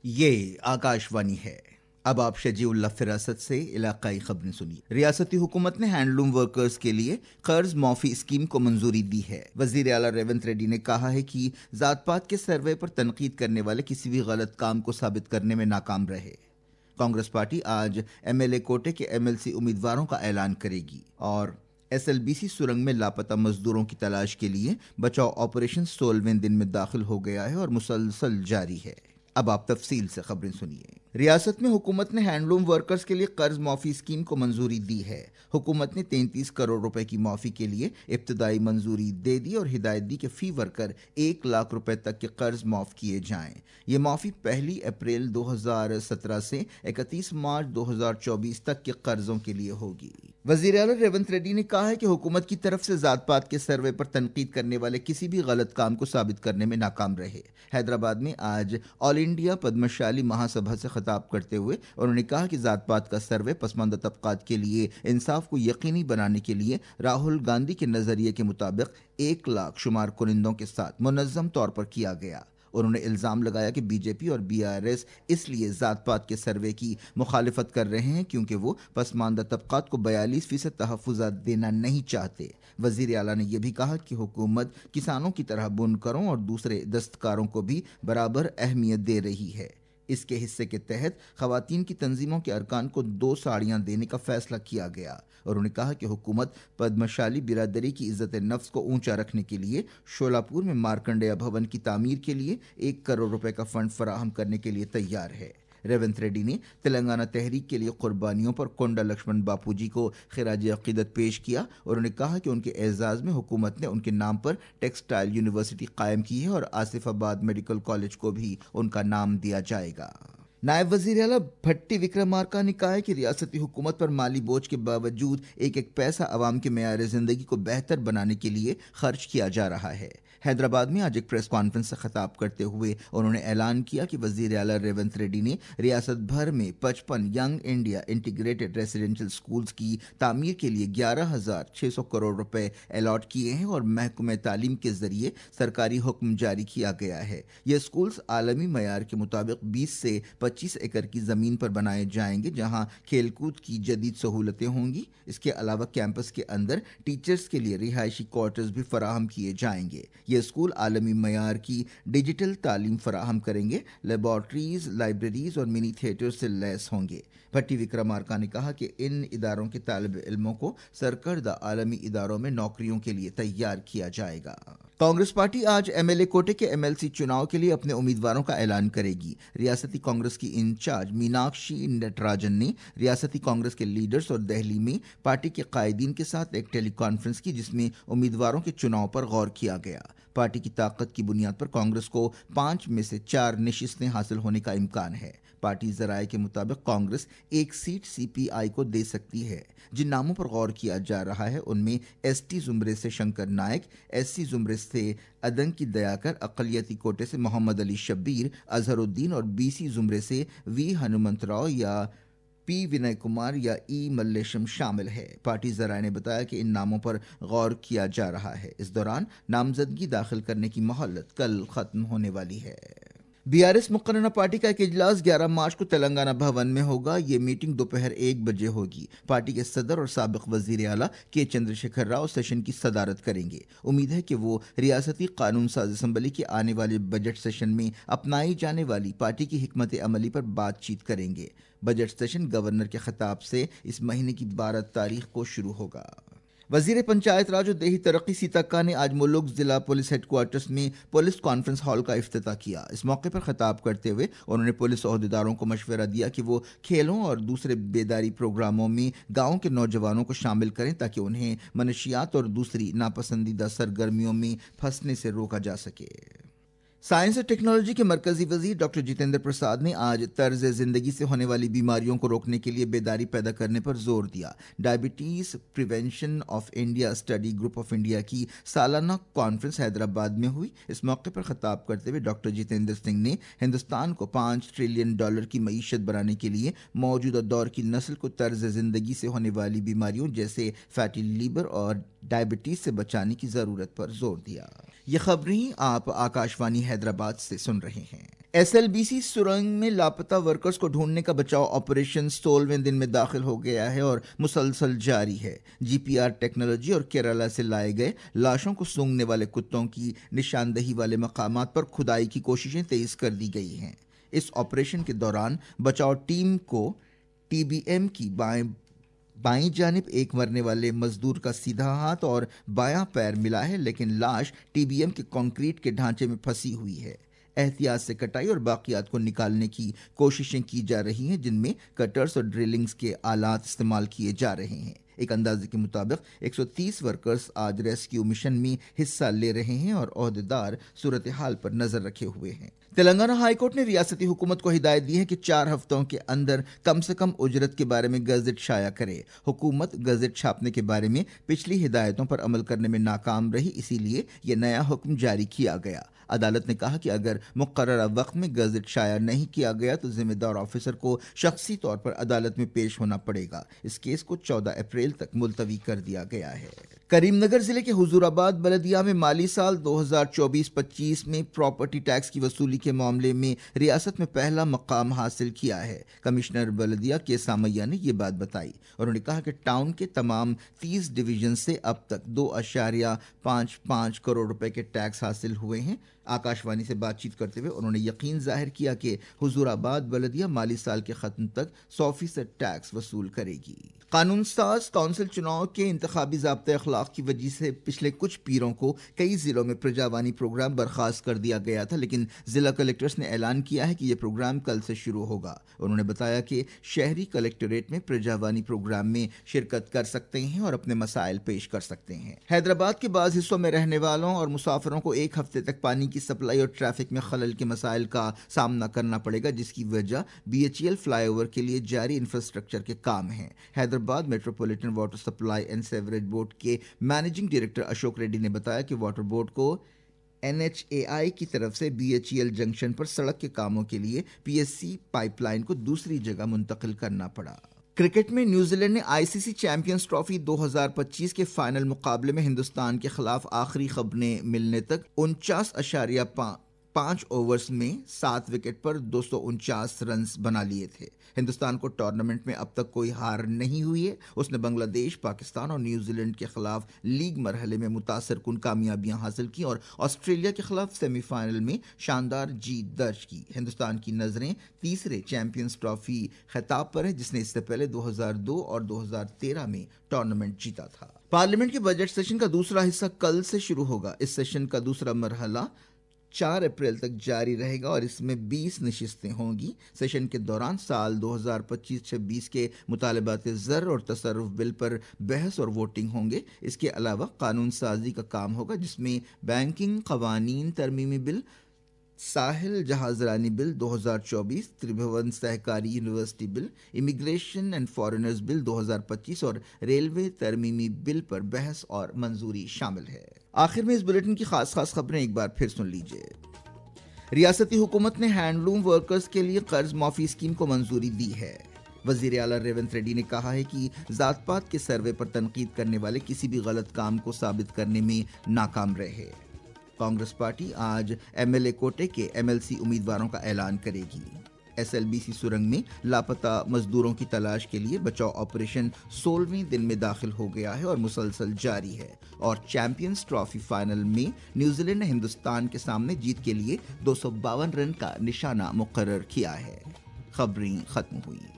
یہ آکاشوانی ہے۔ اب آپ شجیع اللہ فراست سے علاقائی خبریں سنیے۔ ریاستی حکومت نے ہینڈلوم ورکرز کے لیے قرض معافی اسکیم کو منظوری دی ہے۔ وزیر اعلیٰ ریونت ریڈی نے کہا ہے کہ ذات پات کے سروے پر تنقید کرنے والے کسی بھی غلط کام کو ثابت کرنے میں ناکام رہے۔ کانگریس پارٹی آج ایم ایل اے کوٹے کے ایم ایل سی امیدواروں کا اعلان کرے گی اور ایس ایل بی سی سرنگ میں لاپتہ مزدوروں کی تلاش کے لیے بچاؤ آپریشن 16ویں دن میں داخل ہو گیا ہے اور مسلسل جاری ہے۔ اب آپ تفصیل سے خبریں سنیے۔ ریاست میں حکومت نے ہینڈلوم ورکرز کے لیے قرض معافی اسکیم کو منظوری دی ہے۔ حکومت نے 33 کروڑ روپے کی معافی کے لیے ابتدائی منظوری دے دی اور ہدایت دی کہ فی ورکر 1 لاکھ روپے تک کے قرض معاف کیے جائیں۔ یہ معافی 1 اپریل 2017 سے 31 مارچ 2024 تک کے قرضوں کے لیے ہوگی۔ وزیر اعلیٰ ریونت ریڈی نے کہا ہے کہ حکومت کی طرف سے ذات پات کے سروے پر تنقید کرنے والے کسی بھی غلط کام کو ثابت کرنے میں ناکام رہے۔ حیدرآباد میں آج آل انڈیا پدمشالی مہا سبھا سے خطاب کرتے ہوئے انہوں نے کہا کہ ذات پات کا سروے پسماندہ طبقات کے لیے انصاف کو یقینی بنانے کے لیے راہل گاندھی کے نظریے کے مطابق 1 لاکھ شمار کنندوں کے ساتھ منظم طور پر کیا گیا۔ انہوں نے الزام لگایا کہ بی جے پی اور بی آر ایس اس لیے ذات پات کے سروے کی مخالفت کر رہے ہیں کیونکہ وہ پسماندہ طبقات کو 42% تحفظات دینا نہیں چاہتے۔ وزیر اعلیٰ نے یہ بھی کہا کہ حکومت کسانوں کی طرح بنکروں اور دوسرے دستکاروں کو بھی برابر اہمیت دے رہی ہے۔ اس کے حصے کے تحت خواتین کی تنظیموں کے ارکان کو 2 ساڑیاں دینے کا فیصلہ کیا گیا۔ انہوں نے کہا کہ حکومت پدمشالی برادری کی عزت نفس کو اونچا رکھنے کے لیے شولاپور میں مارکنڈیا بھون کی تعمیر کے لیے 1 کروڑ روپے کا فنڈ فراہم کرنے کے لیے تیار ہے۔ ریونت ریڈی نے تلنگانہ تحریک کے لیے قربانیوں پر کونڈا لکشمن باپو جی کو خراج عقیدت پیش کیا۔ انہوں نے کہا کہ ان کے اعزاز میں حکومت نے ان کے نام پر ٹیکسٹائل یونیورسٹی قائم کی ہے اور آصف آباد میڈیکل کالج کو بھی ان کا نام دیا جائے گا۔ نائب وزیر اعلیٰ بھٹی وکرمارکا نے کہا ہے کہ ریاستی حکومت پر مالی بوجھ کے باوجود ایک ایک پیسہ عوام کے معیار زندگی کو بہتر بنانے کے لیے خرچ کیا جا رہا ہے۔ حیدرآباد میں آج ایک پریس کانفرنس سے خطاب کرتے ہوئے انہوں نے اعلان کیا کہ وزیر اعلیٰ ریونت ریڈی نے ریاست بھر میں 55 young India integrated residential schools کی تعمیر کے لیے 11,600 کروڑ روپے الاٹ کیے ہیں اور محکمہ تعلیم کے ذریعے سرکاری حکم جاری کیا گیا ہے۔ یہ سکولز عالمی معیار کے مطابق 20 سے 25 ایکڑ کی زمین پر بنائے جائیں گے جہاں کھیل کود کی جدید سہولتیں ہوں گی۔ اس کے علاوہ کیمپس کے اندر ٹیچرز کے لیے رہائشی کوارٹرز بھی فراہم کیے جائیں گے۔ یہ اسکول عالمی معیار کی ڈیجیٹل تعلیم فراہم کریں گے، لیبارٹریز، لائبریریز اور منی تھیٹر سے لیس ہوں گے۔ بھٹی وکرمارکا نے کہا کہ ان اداروں کے طالب علموں کو سرکردہ عالمی اداروں میں نوکریوں کے لیے تیار کیا جائے گا۔ کانگریس پارٹی آج ایم ایل اے کوٹے کے ایم ایل سی چناؤ کے لیے اپنے امیدواروں کا اعلان کرے گی۔ ریاستی کانگریس کی انچارج میناکشی نٹراجن نے ریاستی کانگریس کے لیڈرز اور دہلی میں پارٹی کے قائدین کے ساتھ ایک ٹیلی کانفرنس کی جس میں امیدواروں کے چناؤ پر غور کیا گیا۔ پارٹی کی طاقت کی بنیاد پر کانگریس کو 5 میں سے 4 نشستیں حاصل ہونے کا امکان ہے۔ پارٹی ذرائع کے مطابق کانگریس 1 سیٹ سی پی آئی کو دے سکتی ہے۔ جن ناموں پر غور کیا جا رہا ہے ان میں ایس ٹی زمرے سے شنکر نائک، ایس سی زمرے سے ادنکی دیاکر، اقلیتی کوٹے سے محمد علی شبیر، اظہر الدین اور بی سی زمرے سے وی ہنمنت راؤ یا پی ونئے کمار یا ای ملیشم شامل ہے۔ پارٹی ذرائع نے بتایا کہ ان ناموں پر غور کیا جا رہا ہے۔ اس دوران نامزدگی داخل کرنے کی مہلت کل ختم ہونے والی ہے۔ بی آر ایس مقننہ پارٹی کا ایک اجلاس 11 مارچ کو تلنگانہ بھون میں ہوگا۔ یہ میٹنگ دوپہر 1 بجے ہوگی۔ پارٹی کے صدر اور سابق وزیر اعلیٰ کے چندر شیکھر راؤ سیشن کی صدارت کریں گے۔ امید ہے کہ وہ ریاستی قانون ساز اسمبلی کے آنے والے بجٹ سیشن میں اپنائی جانے والی پارٹی کی حکمت عملی پر بات چیت کریں گے۔ بجٹ سیشن گورنر کے خطاب سے اس مہینے کی 12 تاریخ کو شروع ہوگا۔ وزیر پنچایت راج اور دیہی ترقی سیتاکا نے آج ملک ضلع پولیس ہیڈ کوارٹرز میں پولیس کانفرنس ہال کا افتتاح کیا۔ اس موقع پر خطاب کرتے ہوئے انہوں نے پولیس عہدیداروں کو مشورہ دیا کہ وہ کھیلوں اور دوسرے بیداری پروگراموں میں گاؤں کے نوجوانوں کو شامل کریں تاکہ انہیں منشیات اور دوسری ناپسندیدہ سرگرمیوں میں پھنسنے سے روکا جا سکے۔ سائنس اور ٹیکنالوجی کے مرکزی وزیر ڈاکٹر جتیندر پرساد نے آج طرز زندگی سے ہونے والی بیماریوں کو روکنے کے لیے بیداری پیدا کرنے پر زور دیا۔ Diabetes prevention of India study group of India کی سالانہ کانفرنس حیدرآباد میں ہوئی۔ اس موقع پر خطاب کرتے ہوئے ڈاکٹر جتیندر سنگھ نے ہندوستان کو $5 ٹریلین کی معیشت بنانے کے لیے موجودہ دور کی نسل کو طرز زندگی سے ہونے والی بیماریوں جیسے فیٹی لیور اور ڈائبٹیز سے بچانے کی ضرورت پر زور دیا۔ یہ خبریں آپ آکاشوانی حیدرآباد سے سن رہے ہیں۔ SLBC سرنگ میں لاپتہ ورکرز کو ڈھونڈنے کا بچاؤ آپریشن 16ویں دن میں داخل ہو گیا ہے اور مسلسل جاری ہے۔ GPR ٹیکنالوجی اور کیرالہ سے لائے گئے لاشوں کو سونگھنے والے کتوں کی نشاندہی والے مقامات پر کھدائی کی کوششیں تیز کر دی گئی ہیں۔ اس آپریشن کے دوران بچاؤ ٹیم کو TBM کی بائیں جانب ایک مرنے والے مزدور کا سیدھا ہاتھ اور بایاں پیر ملا ہے، لیکن لاش TBM کے کنکریٹ کے ڈھانچے میں پھنسی ہوئی ہے۔ احتیاط سے کٹائی اور باقیات کو نکالنے کی کوششیں کی جا رہی ہیں، جن میں کٹرز اور ڈرلنگز کے آلات استعمال کیے جا رہے ہیں۔ ایک اندازے کے مطابق 130 ورکرز آج ریسکیو مشن میں حصہ لے رہے ہیں اور عہدیدار صورتحال پر نظر رکھے ہوئے ہیں۔ تلنگانہ ہائی کورٹ نے ریاستی حکومت کو ہدایت دی ہے کہ 4 ہفتوں کے اندر کم سے کم اجرت کے بارے میں گزٹ شائع کرے۔ حکومت گزٹ چھاپنے کے بارے میں پچھلی ہدایتوں پر عمل کرنے میں ناکام رہی، اسی لیے یہ نیا حکم جاری کیا گیا۔ عدالت نے کہا کہ اگر مقررہ وقت میں گزٹ شائع نہیں کیا گیا تو ذمہ دار آفیسر کو شخصی طور پر عدالت میں پیش ہونا پڑے گا۔ اس کیس کو 14 اپریل تک ملتوی کر دیا گیا ہے۔ کریم نگر ضلع کے حضور آباد بلدیہ میں مالی سال 2024-25 میں پراپرٹی ٹیکس کی وصولی کے معاملے میں ریاست میں پہلا مقام حاصل کیا ہے۔ کمشنر بلدیہ کے سامیہ نے یہ بات بتائی۔ انہوں نے کہا کہ ٹاؤن کے تمام 30 ڈویژن سے اب تک 2.55 کروڑ روپے کے ٹیکس حاصل ہوئے ہیں۔ آکاشوانی سے بات چیت کرتے ہوئے انہوں نے یقین ظاہر کیا کہ حضور آباد بلدیہ مالی سال کے ختم تک 100% ٹیکس وصول کرے گی۔ قانون ساز کونسل چناؤ کے انتخابی ضابطۂ اخلاق کی وجہ سے پچھلے کچھ پیروں کو کئی ضلعوں میں پرجاوانی پروگرام برخاست کر دیا گیا تھا، لیکن ضلع کلکٹرز نے اعلان کیا ہے کہ یہ پروگرام کل سے شروع ہوگا۔ انہوں نے بتایا کہ شہری کلکٹریٹ میں پرجاوانی پروگرام میں شرکت کر سکتے ہیں اور اپنے مسائل پیش کر سکتے ہیں۔ حیدرآباد کے بعض حصوں میں رہنے والوں اور مسافروں کو ایک ہفتے تک پانی کی سپلائی اور ٹریفک میں خلل کے مسائل کا سامنا کرنا پڑے گا، جس کی وجہ BHEL فلائی اوور کے لیے جاری انفراسٹرکچر کے کام ہیں۔ Hyderabad metropolitan water supply and sewerage board کے مینیجنگ ڈائریکٹر اشوک ریڈی نے بتایا کہ واٹر بورڈ کو NHAI کی طرف سے BHEL جنکشن پر سڑک کے کاموں کے لیے PSC پائپ لائن کو دوسری جگہ منتقل کرنا پڑا۔ کرکٹ میں نیوزی لینڈ نے ICC چیمپئنز ٹرافی 2025 کے فائنل مقابلے میں ہندوستان کے خلاف آخری خبریں ملنے تک 49.5 اوورز میں 7 وکٹ پر 249 رنز بنا لیے تھے۔ ہندوستان کو ٹورنامنٹ میں اب تک کوئی ہار نہیں ہوئی ہے۔ اس نے بنگلہ دیش، پاکستان اور نیوزی لینڈ کے خلاف لیگ مرحلے میں متاثر کن کامیابیاں حاصل کی اور آسٹریلیا کے خلاف سیمی فائنل میں شاندار جیت درج کی۔ ہندوستان کی نظریں تیسرے چیمپئنز ٹرافی خطاب پر ہیں، جس نے اس سے پہلے 2002 اور 2013 میں ٹورنامنٹ جیتا تھا۔ پارلیمنٹ کے بجٹ سیشن کا دوسرا حصہ کل سے شروع ہوگا۔ اس سیشن کا دوسرا مرحلہ 4 اپریل تک جاری رہے گا اور اس میں 20 نشستیں ہوں گی۔ سیشن کے دوران سال 2025-26 کے مطالبات زر اور تصرف بل پر بحث اور ووٹنگ ہوں گے۔ اس کے علاوہ قانون سازی کا کام ہوگا، جس میں بینکنگ قوانین ترمیمی بل، ساحل جہاز رانی بل 2024، تربھون سہکاری university bill, immigration and foreigners bill 2025 اور ریلوے ترمیمی بل پر بحث اور منظوری شامل ہے۔ آخر میں اس بلیٹن کی خاص خبریں ایک بار پھر سن لیجئے۔ ریاستی حکومت نے ہینڈلوم ورکرز کے لیے قرض معافی اسکیم کو منظوری دی ہے۔ وزیر اعلیٰ ریونت ریڈی نے کہا ہے کہ ذات پات کے سروے پر تنقید کرنے والے کسی بھی غلط کام کو ثابت کرنے میں ناکام رہے۔ کانگریس پارٹی آج MLA کوٹے کے MLC امیدواروں کا اعلان کرے گی۔ SLBC سرنگ میں لاپتہ مزدوروں کی تلاش کے لیے بچاؤ آپریشن 16ویں دن میں داخل ہو گیا ہے اور مسلسل جاری ہے، اور چیمپئنز ٹرافی فائنل میں نیوزی لینڈ نے ہندوستان کے سامنے جیت کے لیے 252 رن کا نشانہ مقرر کیا ہے۔ خبریں ختم ہوئی۔